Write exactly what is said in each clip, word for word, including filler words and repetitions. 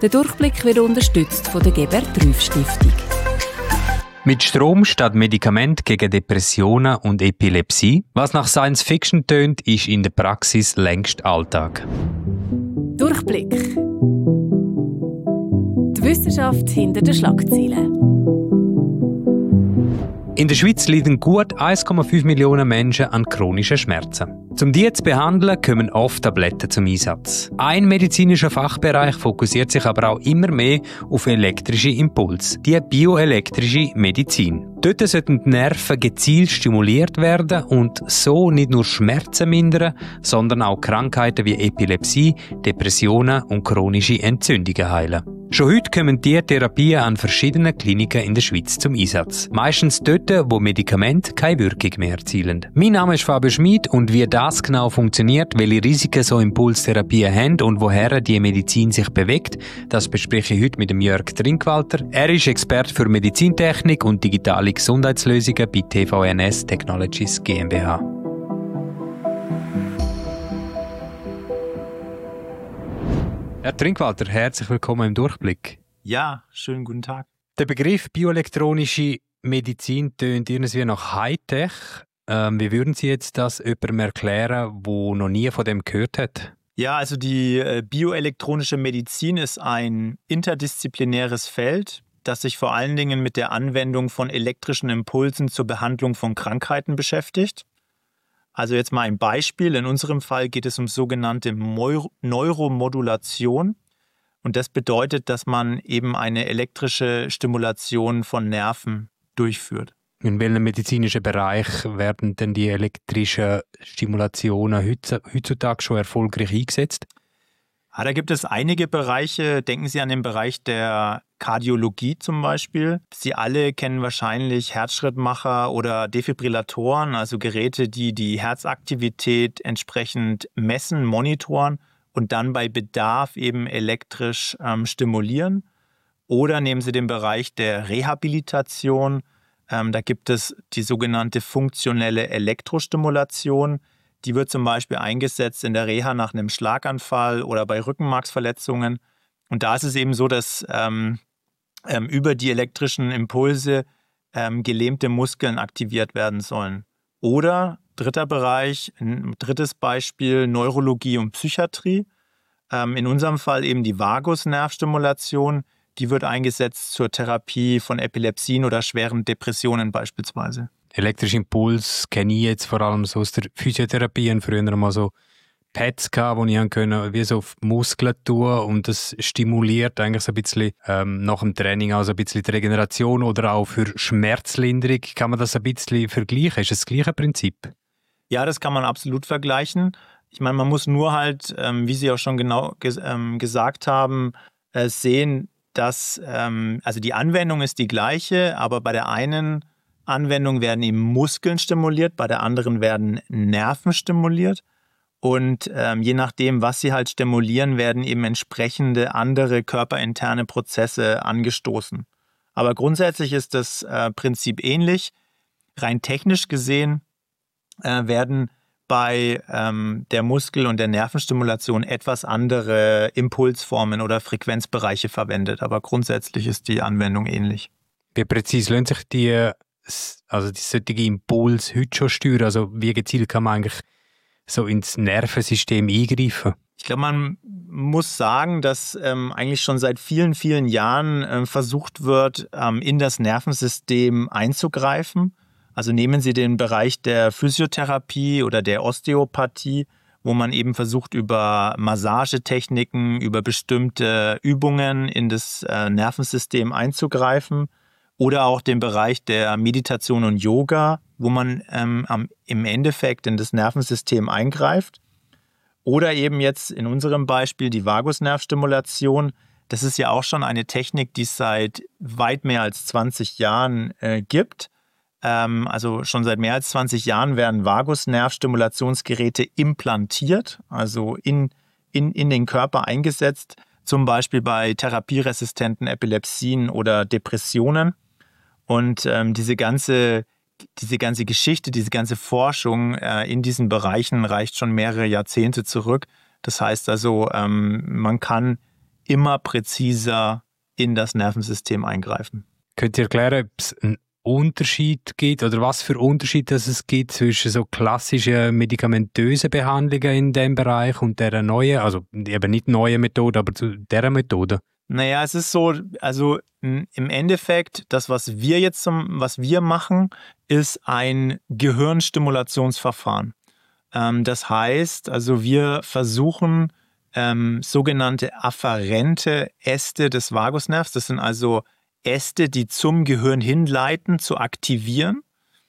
Der Durchblick wird unterstützt von der Gebert-Trüff-Stiftung. Mit Strom statt Medikament gegen Depressionen und Epilepsie. Was nach Science Fiction tönt, ist in der Praxis längst Alltag. Durchblick. Die Wissenschaft hinter den Schlagzeilen. In der Schweiz leiden gut eins Komma fünf Millionen Menschen an chronischen Schmerzen. Um die zu behandeln, kommen oft Tabletten zum Einsatz. Ein medizinischer Fachbereich fokussiert sich aber auch immer mehr auf elektrische Impulse, die bioelektrische Medizin. Dort sollten die Nerven gezielt stimuliert werden und so nicht nur Schmerzen mindern, sondern auch Krankheiten wie Epilepsie, Depressionen und chronische Entzündungen heilen. Schon heute kommen diese Therapien an verschiedenen Kliniken in der Schweiz zum Einsatz. Meistens dort, wo Medikamente keine Wirkung mehr erzielen. Mein Name ist Fabio Schmid und wie das genau funktioniert, welche Risiken so Impulstherapien haben und woher die Medizin sich bewegt, das bespreche ich heute mit dem Jörg Trinkwalter. Er ist Experte für Medizintechnik und digitale Gesundheitslösungen bei T V N S Technologies GmbH. Herr Trinkwalter, herzlich willkommen im Durchblick. Ja, schönen guten Tag. Der Begriff bioelektronische Medizin tönt irgendwie nach Hightech. Ähm, wie würden Sie jetzt das jemandem erklären, der noch nie von dem gehört hat? Ja, also die äh, bioelektronische Medizin ist ein interdisziplinäres Feld, das sich vor allen Dingen mit der Anwendung von elektrischen Impulsen zur Behandlung von Krankheiten beschäftigt. Also jetzt mal ein Beispiel. In unserem Fall geht es um sogenannte Neu- Neuromodulation. Und das bedeutet, dass man eben eine elektrische Stimulation von Nerven durchführt. In welchem medizinischen Bereich werden denn die elektrischen Stimulationen heutzutage schon erfolgreich eingesetzt? Ja, da gibt es einige Bereiche. Denken Sie an den Bereich der Kardiologie zum Beispiel. Sie alle kennen wahrscheinlich Herzschrittmacher oder Defibrillatoren, also Geräte, die die Herzaktivität entsprechend messen, monitoren und dann bei Bedarf eben elektrisch ähm, stimulieren. Oder nehmen Sie den Bereich der Rehabilitation. Ähm, da gibt es die sogenannte funktionelle Elektrostimulation. Die wird zum Beispiel eingesetzt in der Reha nach einem Schlaganfall oder bei Rückenmarksverletzungen. Und da ist es eben so, dass ähm, ähm, über die elektrischen Impulse ähm, gelähmte Muskeln aktiviert werden sollen. Oder dritter Bereich, ein drittes Beispiel, Neurologie und Psychiatrie. Ähm, in unserem Fall eben die Vagusnervstimulation. Die wird eingesetzt zur Therapie von Epilepsien oder schweren Depressionen beispielsweise. Elektrischer Impuls kenne ich jetzt vor allem so aus der Physiotherapie. Und früher mal so Pads gehabt, wo ich können, wie so auf die Muskeln tun und das stimuliert eigentlich so ein bisschen ähm, nach dem Training, also ein bisschen die Regeneration oder auch für Schmerzlinderung. Kann man das ein bisschen vergleichen? Ist das das gleiche Prinzip? Ja, das kann man absolut vergleichen. Ich meine, man muss nur halt, ähm, wie Sie auch schon genau ges- ähm, gesagt haben, äh, sehen, dass ähm, also die Anwendung ist die gleiche, aber bei der einen Anwendung werden eben Muskeln stimuliert, bei der anderen werden Nerven stimuliert. Und ähm, je nachdem, was sie halt stimulieren, werden eben entsprechende andere körperinterne Prozesse angestoßen. Aber grundsätzlich ist das äh, Prinzip ähnlich. Rein technisch gesehen äh, werden bei ähm, der Muskel- und der Nervenstimulation etwas andere Impulsformen oder Frequenzbereiche verwendet. Aber grundsätzlich ist die Anwendung ähnlich. Wie präzise lassen sich die, also die solche Impulse heute schon steuern? Also wie gezielt kann man eigentlich so ins Nervensystem eingreifen? Ich glaube, man muss sagen, dass ähm, eigentlich schon seit vielen, vielen Jahren äh, versucht wird, ähm, in das Nervensystem einzugreifen. Also nehmen Sie den Bereich der Physiotherapie oder der Osteopathie, wo man eben versucht, über Massagetechniken, über bestimmte Übungen in das äh, Nervensystem einzugreifen. Oder auch den Bereich der Meditation und Yoga, wo man ähm, am, im Endeffekt in das Nervensystem eingreift. Oder eben jetzt in unserem Beispiel die Vagusnervstimulation. Das ist ja auch schon eine Technik, die es seit weit mehr als zwanzig Jahren äh, gibt. Ähm, also schon seit mehr als zwanzig Jahren werden Vagusnervstimulationsgeräte implantiert, also in, in, in den Körper eingesetzt, zum Beispiel bei therapieresistenten Epilepsien oder Depressionen. Und ähm, diese ganze, diese ganze Geschichte, diese ganze Forschung äh, in diesen Bereichen reicht schon mehrere Jahrzehnte zurück. Das heißt also, ähm, man kann immer präziser in das Nervensystem eingreifen. Könnt ihr erklären, ob es einen Unterschied gibt oder was für Unterschied es gibt zwischen so klassischen medikamentösen Behandlungen in diesem Bereich und der neuen, also eben nicht neuen Methode, aber zu dieser Methode? Naja, es ist so, also im Endeffekt, das, was wir jetzt zum, was wir machen, ist ein Gehirnstimulationsverfahren. Ähm, das heißt, also wir versuchen, ähm, sogenannte afferente Äste des Vagusnervs, das sind also Äste, die zum Gehirn hinleiten, zu aktivieren.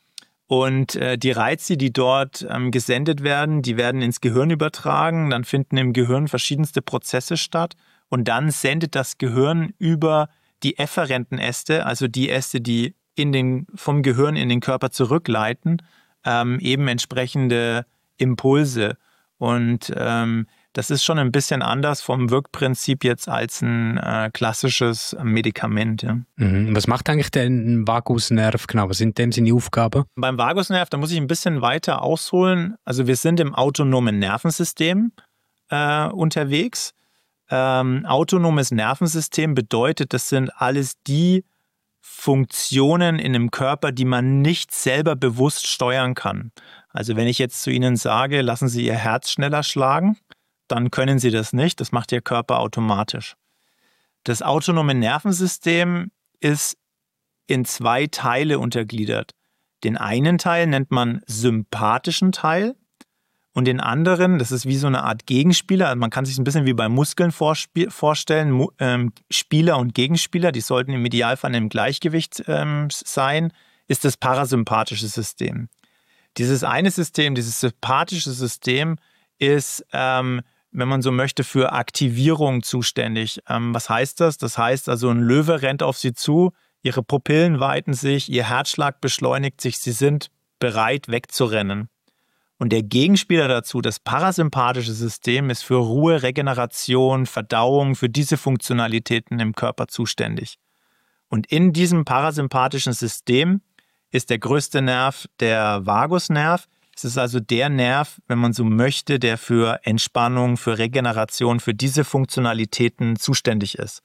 Und äh, die Reize, die dort ähm, gesendet werden, die werden ins Gehirn übertragen. Dann finden im Gehirn verschiedenste Prozesse statt. Und dann sendet das Gehirn über die efferenten Äste, also die Äste, die in den, vom Gehirn in den Körper zurückleiten, ähm, eben entsprechende Impulse. Und ähm, das ist schon ein bisschen anders vom Wirkprinzip jetzt als ein äh, klassisches Medikament. Ja. Mhm. Was macht eigentlich der Vagusnerv genau? Was sind dem seine Aufgaben? Beim Vagusnerv, da muss ich ein bisschen weiter ausholen. Also wir sind im autonomen Nervensystem äh, unterwegs. Ähm, autonomes Nervensystem bedeutet, das sind alles die Funktionen in einem Körper, die man nicht selber bewusst steuern kann. Also wenn ich jetzt zu Ihnen sage, lassen Sie Ihr Herz schneller schlagen, dann können Sie das nicht. Das macht Ihr Körper automatisch. Das autonome Nervensystem ist in zwei Teile untergliedert. Den einen Teil nennt man sympathischen Teil und den anderen, das ist wie so eine Art Gegenspieler. Also man kann sich ein bisschen wie bei Muskeln vorstellen. Spieler und Gegenspieler, die sollten im Idealfall im Gleichgewicht sein, ist das parasympathische System. Dieses eine System, dieses sympathische System ist, ähm, wenn man so möchte, für Aktivierung zuständig. Ähm, was heißt das? Das heißt also, ein Löwe rennt auf Sie zu, Ihre Pupillen weiten sich, Ihr Herzschlag beschleunigt sich, Sie sind bereit, wegzurennen. Und der Gegenspieler dazu, das parasympathische System, ist für Ruhe, Regeneration, Verdauung, für diese Funktionalitäten im Körper zuständig. Und in diesem parasympathischen System ist der größte Nerv der Vagusnerv. Es ist also der Nerv, wenn man so möchte, der für Entspannung, für Regeneration, für diese Funktionalitäten zuständig ist.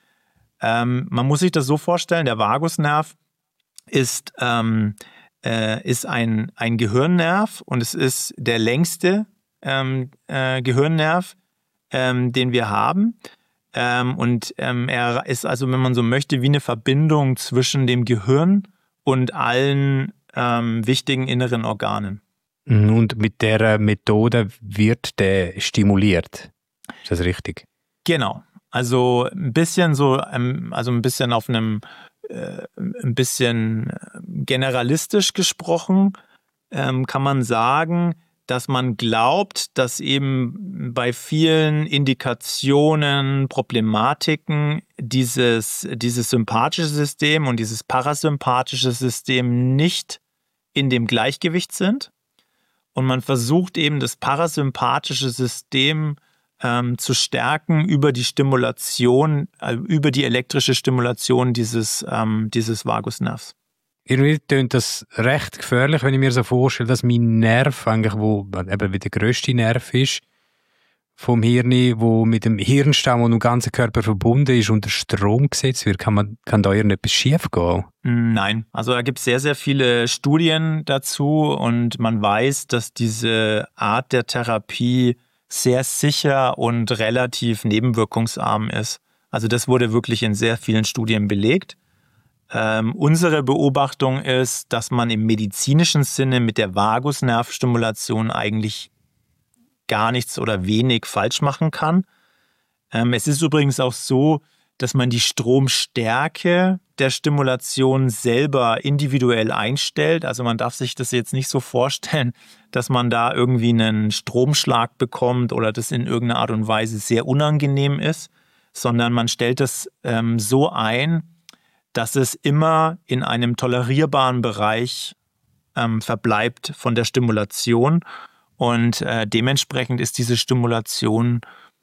Ähm, man muss sich das so vorstellen, der Vagusnerv ist, ähm, äh, ist ein, ein Gehirnnerv und es ist der längste ähm, äh, Gehirnnerv, ähm, den wir haben. Ähm, und ähm, er ist also, wenn man so möchte, wie eine Verbindung zwischen dem Gehirn und allen ähm, wichtigen inneren Organen. Und mit der Methode wird der stimuliert. Ist das richtig? Genau. Also ein bisschen so, also ein bisschen auf einem, äh, ein bisschen generalistisch gesprochen, ähm, kann man sagen, dass man glaubt, dass eben bei vielen Indikationen, Problematiken dieses, dieses sympathische System und dieses parasympathische System nicht in dem Gleichgewicht sind. Und man versucht eben das parasympathische System ähm, zu stärken über die Stimulation, äh, über die elektrische Stimulation dieses, ähm, dieses Vagusnervs. Irgendwie klingt das recht gefährlich, wenn ich mir so vorstelle, dass mein Nerv eigentlich, wo eben wie der grösste Nerv ist, vom Hirn, wo mit dem Hirnstamm und dem ganzen Körper verbunden ist, unter Strom gesetzt wird. Kann, man, kann da irgendetwas schief gehen? Nein, also da gibt es sehr, sehr viele Studien dazu und man weiß, dass diese Art der Therapie sehr sicher und relativ nebenwirkungsarm ist. Also das wurde wirklich in sehr vielen Studien belegt. Ähm, unsere Beobachtung ist, dass man im medizinischen Sinne mit der Vagusnervstimulation eigentlich gar nichts oder wenig falsch machen kann. Ähm, es ist übrigens auch so, dass man die Stromstärke der Stimulation selber individuell einstellt. Also man darf sich das jetzt nicht so vorstellen, dass man da irgendwie einen Stromschlag bekommt oder das in irgendeiner Art und Weise sehr unangenehm ist, sondern man stellt das ähm, so ein, dass es immer in einem tolerierbaren Bereich ähm, verbleibt von der Stimulation. Und äh, dementsprechend ist diese Stimulation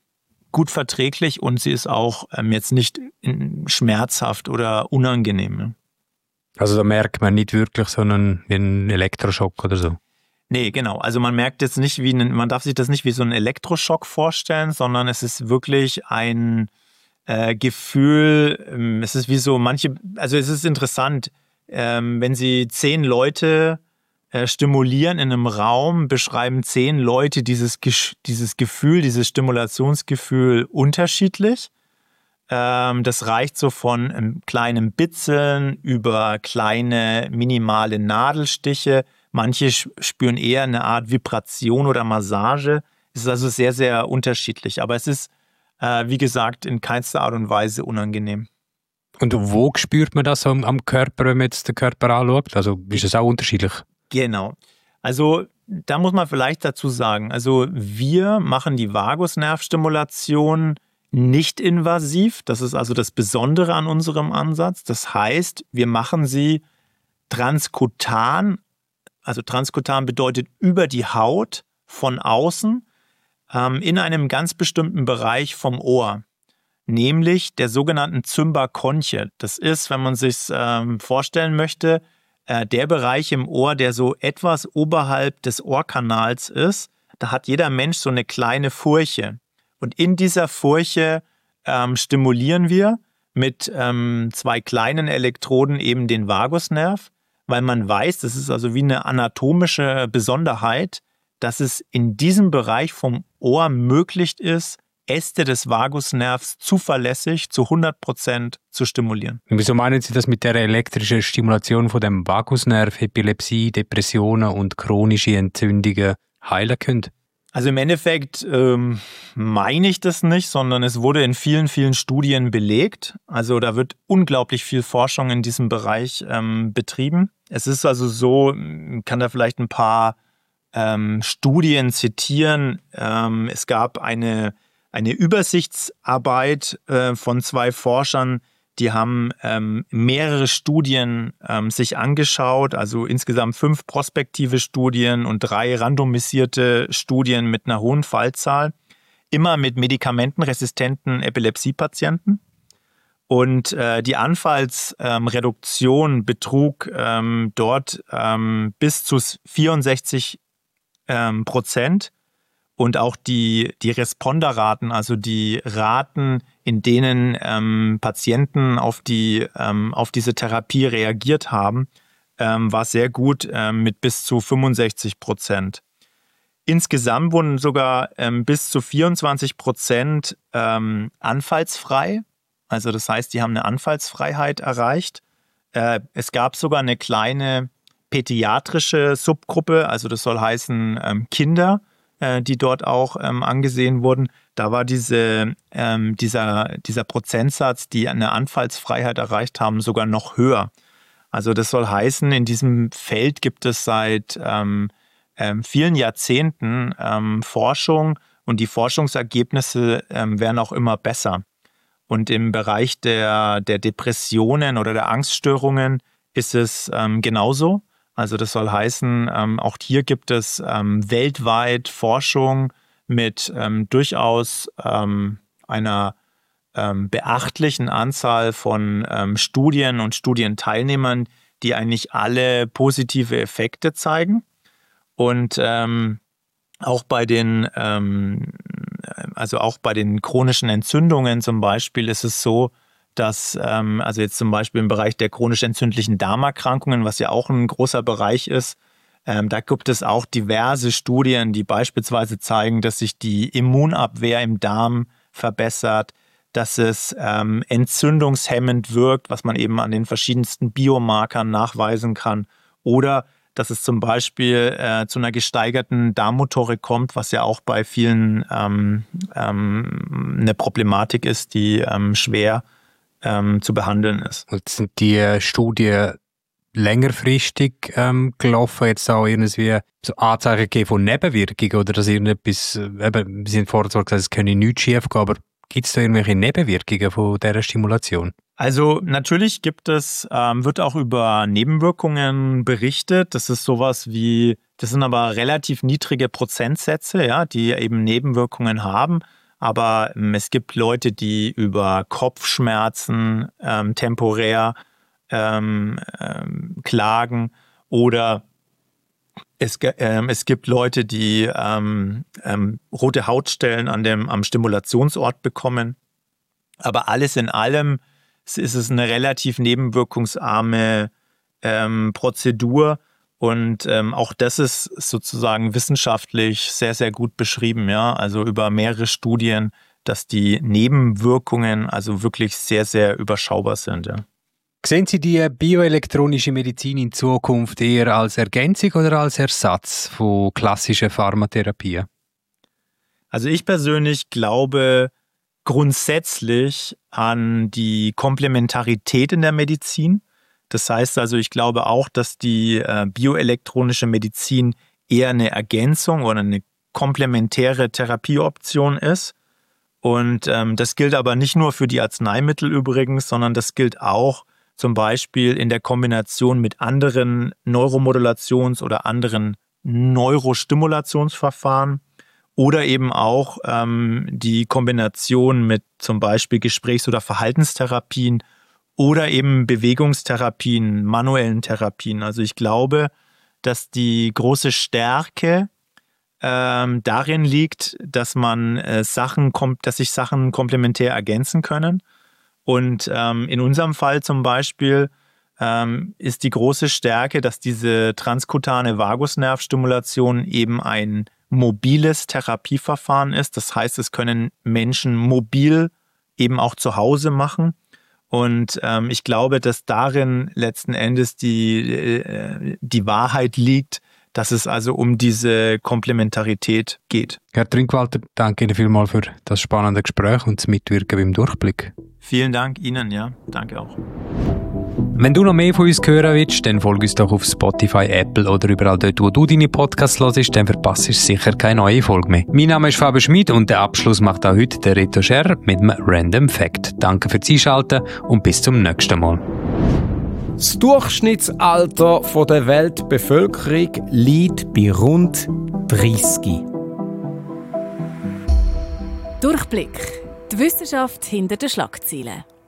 gut verträglich und sie ist auch ähm, jetzt nicht in, schmerzhaft oder unangenehm. Ne? Also da merkt man nicht wirklich so einen, einen Elektroschock oder so? Nee, genau. Also man merkt jetzt nicht, wie einen, man darf sich das nicht wie so einen Elektroschock vorstellen, sondern es ist wirklich ein, äh, Gefühl, ähm, es ist wie so manche, also es ist interessant, ähm, wenn Sie zehn Leute äh, stimulieren in einem Raum, beschreiben zehn Leute dieses, dieses Gefühl, dieses Stimulationsgefühl unterschiedlich. Ähm, das reicht so von einem kleinen Bitzeln über kleine minimale Nadelstiche. Manche spüren eher eine Art Vibration oder Massage. Es ist also sehr, sehr unterschiedlich. Aber es ist, äh, wie gesagt, in keinster Art und Weise unangenehm. Und wo spürt man das am, am Körper, wenn man jetzt den Körper anschaut? Also ist das auch unterschiedlich? Genau. Also da muss man vielleicht dazu sagen, also wir machen die Vagusnervstimulation nicht invasiv. Das ist also das Besondere an unserem Ansatz. Das heißt, wir machen sie transkutan. Also transkutan bedeutet über die Haut von außen ähm, in einem ganz bestimmten Bereich vom Ohr, nämlich der sogenannten Zymba conchae. Das ist, wenn man sich ähm, vorstellen möchte, äh, der Bereich im Ohr, der so etwas oberhalb des Ohrkanals ist. Da hat jeder Mensch so eine kleine Furche. Und in dieser Furche ähm, stimulieren wir mit ähm, zwei kleinen Elektroden eben den Vagusnerv, weil man weiß, das ist also wie eine anatomische Besonderheit, dass es in diesem Bereich vom Ohr möglich ist, Äste des Vagusnervs zuverlässig zu hundert Prozent zu stimulieren. Und wieso meinen Sie das mit der elektrischen Stimulation von dem Vagusnerv, Epilepsie, Depressionen und chronische Entzündungen heilen können? Also im Endeffekt ähm, meine ich das nicht, sondern es wurde in vielen, vielen Studien belegt. Also da wird unglaublich viel Forschung in diesem Bereich ähm, betrieben. Es ist also so, ich kann da vielleicht ein paar ähm, Studien zitieren. Ähm, es gab eine, eine Übersichtsarbeit äh, von zwei Forschern, die haben ähm, mehrere Studien ähm, sich angeschaut, also insgesamt fünf prospektive Studien und drei randomisierte Studien mit einer hohen Fallzahl, immer mit medikamentenresistenten Epilepsiepatienten. Und äh, die Anfallsreduktion ähm, betrug ähm, dort ähm, bis zu vierundsechzig ähm, Prozent. Und auch die, die Responderraten, also die Raten, in denen ähm, Patienten auf, die, ähm, auf diese Therapie reagiert haben, ähm, war sehr gut ähm, mit bis zu fünfundsechzig Prozent. Insgesamt wurden sogar ähm, bis zu vierundzwanzig Prozent ähm, anfallsfrei. Also das heißt, die haben eine Anfallsfreiheit erreicht. Äh, es gab sogar eine kleine pädiatrische Subgruppe, also das soll heißen ähm, Kinder, die dort auch ähm, angesehen wurden. Da war diese, ähm, dieser, dieser Prozentsatz, die eine Anfallsfreiheit erreicht haben, sogar noch höher. Also das soll heißen, in diesem Feld gibt es seit ähm, ähm, vielen Jahrzehnten ähm, Forschung und die Forschungsergebnisse ähm, werden auch immer besser. Und im Bereich der, der Depressionen oder der Angststörungen ist es ähm, genauso. Also das soll heißen, ähm, auch hier gibt es ähm, weltweit Forschung mit ähm, durchaus ähm, einer ähm, beachtlichen Anzahl von ähm, Studien und Studienteilnehmern, die eigentlich alle positive Effekte zeigen. Und ähm, auch bei den, ähm, also auch bei den chronischen Entzündungen zum Beispiel ist es so, dass, ähm, also jetzt zum Beispiel im Bereich der chronisch entzündlichen Darmerkrankungen, was ja auch ein großer Bereich ist, ähm, da gibt es auch diverse Studien, die beispielsweise zeigen, dass sich die Immunabwehr im Darm verbessert, dass es ähm, entzündungshemmend wirkt, was man eben an den verschiedensten Biomarkern nachweisen kann, oder dass es zum Beispiel äh, zu einer gesteigerten Darmmotorik kommt, was ja auch bei vielen ähm, ähm, eine Problematik ist, die ähm, schwer Ähm, zu behandeln ist. Und sind die Studien längerfristig ähm, gelaufen, jetzt auch irgendwie so Anzeichen gegeben von Nebenwirkungen oder dass irgendetwas, eben, wir sind vorher zwar gesagt, es können nichts schief gehen, aber gibt es da irgendwelche Nebenwirkungen von dieser Stimulation? Also natürlich gibt es, ähm, wird auch über Nebenwirkungen berichtet. Das ist sowas wie, das sind aber relativ niedrige Prozentsätze, ja, die eben Nebenwirkungen haben. Aber ähm, es gibt Leute, die über Kopfschmerzen ähm, temporär ähm, ähm, klagen, oder es, ähm, es gibt Leute, die ähm, ähm, rote Hautstellen an dem, am Stimulationsort bekommen. Aber alles in allem ist es eine relativ nebenwirkungsarme ähm, Prozedur. Und ähm, auch das ist sozusagen wissenschaftlich sehr, sehr gut beschrieben, ja, also über mehrere Studien, dass die Nebenwirkungen also wirklich sehr, sehr überschaubar sind, ja. Sehen Sie die bioelektronische Medizin in Zukunft eher als Ergänzung oder als Ersatz von klassischen Pharmatherapien? Also ich persönlich glaube grundsätzlich an die Komplementarität in der Medizin. Das heißt also, ich glaube auch, dass die äh, bioelektronische Medizin eher eine Ergänzung oder eine komplementäre Therapieoption ist. Und ähm, das gilt aber nicht nur für die Arzneimittel übrigens, sondern das gilt auch zum Beispiel in der Kombination mit anderen Neuromodulations- oder anderen Neurostimulationsverfahren oder eben auch ähm, die Kombination mit zum Beispiel Gesprächs- oder Verhaltenstherapien oder eben Bewegungstherapien, manuellen Therapien. Also ich glaube, dass die große Stärke ähm, darin liegt, dass man äh, Sachen, dass sich Sachen komplementär ergänzen können. Und ähm, in unserem Fall zum Beispiel ähm, ist die große Stärke, dass diese transkutane Vagusnervstimulation eben ein mobiles Therapieverfahren ist. Das heißt, es können Menschen mobil eben auch zu Hause machen. Und ähm, ich glaube, dass darin letzten Endes die, äh, die Wahrheit liegt, dass es also um diese Komplementarität geht. Herr Trinkwalter, danke Ihnen vielmals für das spannende Gespräch und das Mitwirken beim Durchblick. Vielen Dank Ihnen, ja. Danke auch. Wenn du noch mehr von uns hören willst, dann folge uns doch auf Spotify, Apple oder überall dort, wo du deine Podcasts hörst, dann verpasst du sicher keine neue Folge mehr. Mein Name ist Fabian Schmid und den Abschluss macht auch heute der Reto Scher mit einem Random Fact. Danke fürs Einschalten und bis zum nächsten Mal. Das Durchschnittsalter der Weltbevölkerung liegt bei rund dreißig. Durchblick. Die Wissenschaft hinter den Schlagzeilen.